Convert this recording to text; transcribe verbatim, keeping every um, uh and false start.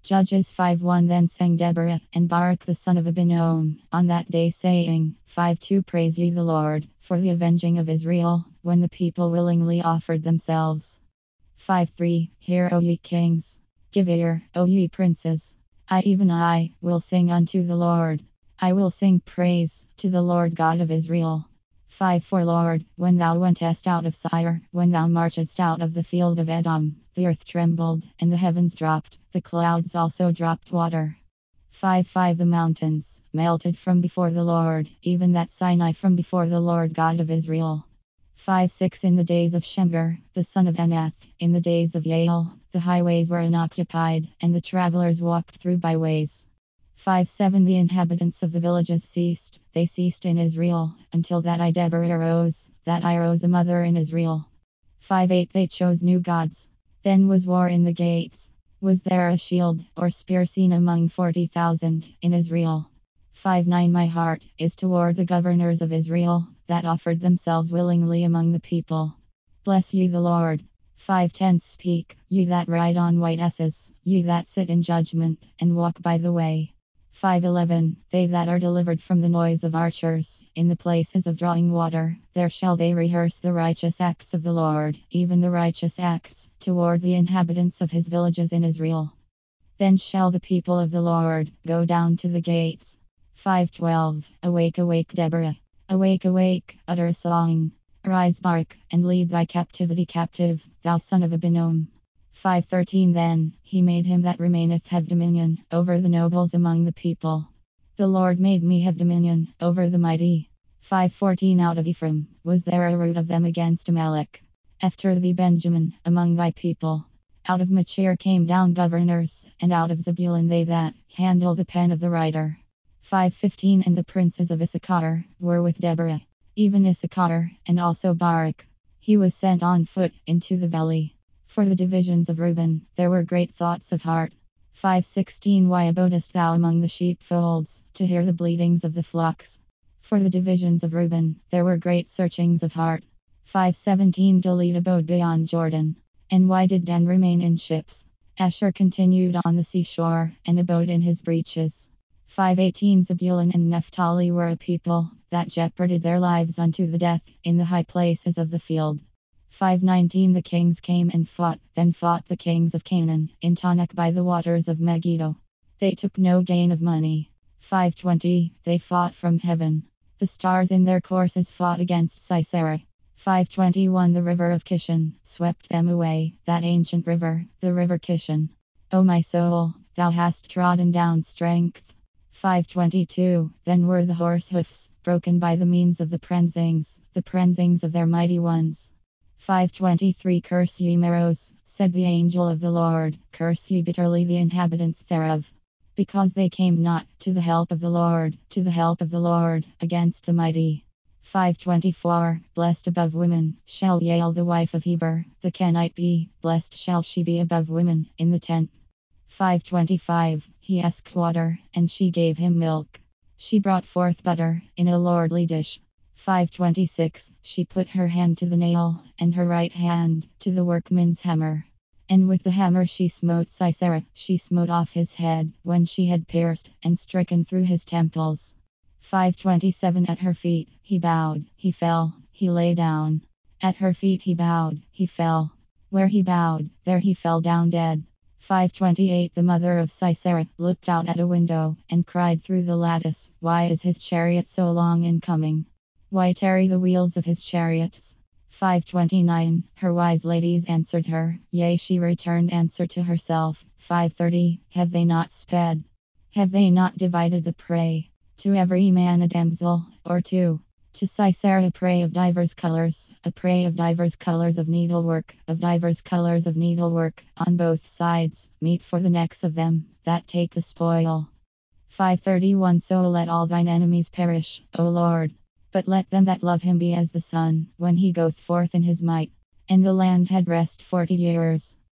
Judges five one. Then sang Deborah and Barak the son of Abinoam on that day, saying, five two. Praise ye the Lord for the avenging of Israel, when the people willingly offered themselves. five three. Hear, O ye kings, give ear, O ye princes. I, even I, will sing unto the Lord. I will sing praise to the Lord God of Israel. five four. Lord, when thou wentest out of Seir, when thou marchedst out of the field of Edom, the earth trembled, and the heavens dropped, the clouds also dropped water. five five. The mountains melted from before the Lord, even that Sinai from before the Lord God of Israel. five six. In the days of Shemgar, the son of Anath, in the days of Yael, the highways were unoccupied, and the travelers walked through byways. five seven. The inhabitants of the villages ceased, they ceased in Israel, until that I Deborah arose, that I rose a mother in Israel. five eight. They chose new gods. Then was war in the gates. Was there a shield or spear seen among forty thousand in Israel? five nine. My heart is toward the governors of Israel, that offered themselves willingly among the people. Bless ye the Lord. five ten. Speak, ye that ride on white asses, ye that sit in judgment, and walk by the way. five eleven. They that are delivered from the noise of archers, in the places of drawing water, there shall they rehearse the righteous acts of the Lord, even the righteous acts, toward the inhabitants of his villages in Israel. Then shall the people of the Lord go down to the gates. five twelve. Awake, awake, Deborah. Awake, awake, utter a song. Arise, Barak, and lead thy captivity captive, thou son of Abinoam. five thirteen. Then he made him that remaineth have dominion over the nobles among the people. The Lord made me have dominion over the mighty. five fourteen. Out of Ephraim was there a root of them against Amalek. After thee, Benjamin, among thy people. Out of Machir came down governors, and out of Zebulun they that handle the pen of the writer. five fifteen. And the princes of Issachar were with Deborah, even Issachar, and also Barak. He was sent on foot into the valley. For the divisions of Reuben, there were great thoughts of heart. five sixteen. Why abodest thou among the sheepfolds, to hear the bleatings of the flocks? For the divisions of Reuben, there were great searchings of heart. five seventeen. Gilead abode beyond Jordan. And why did Dan remain in ships? Asher continued on the seashore, and abode in his breaches. five eighteen. Zebulun and Naphtali were a people that jeoparded their lives unto the death, in the high places of the field. five nineteen. The kings came and fought, then fought the kings of Canaan, in Tanakh by the waters of Megiddo. They took no gain of money. five twenty. They fought from heaven. The stars in their courses fought against Sisera. five twenty-one. The river of Kishon swept them away, that ancient river, the river Kishon. O my soul, thou hast trodden down strength. five twenty-two. Then were the horse hoofs broken by the means of the prensings, the prensings of their mighty ones. five twenty-three. Curse ye Meroz, said the angel of the Lord, curse ye bitterly the inhabitants thereof. Because they came not to the help of the Lord, to the help of the Lord, against the mighty. five twenty-four. Blessed above women shall Yael the wife of Heber, the Kenite be, blessed shall she be above women, in the tent. five twenty-five. He asked water, and she gave him milk. She brought forth butter, in a lordly dish. five twenty-six. She put her hand to the nail, and her right hand to the workman's hammer. And with the hammer she smote Sisera, she smote off his head, when she had pierced and stricken through his temples. five twenty-seven. At her feet he bowed, he fell, he lay down. At her feet he bowed, he fell. Where he bowed, there he fell down dead. five twenty-eight. The mother of Sisera looked out at a window, and cried through the lattice, why is his chariot so long in coming? Why tarry the wheels of his chariots? five twenty-nine. Her wise ladies answered her, yea, she returned answer to herself. five thirty. Have they not sped? Have they not divided the prey? To every man a damsel, or two. To Sisera a prey of divers colors, a prey of divers colors of needlework, of divers colors of needlework, on both sides, meat for the necks of them that take the spoil. five thirty-one. So let all thine enemies perish, O Lord. But let them that love him be as the sun, when he goeth forth in his might. And the land had rest forty years.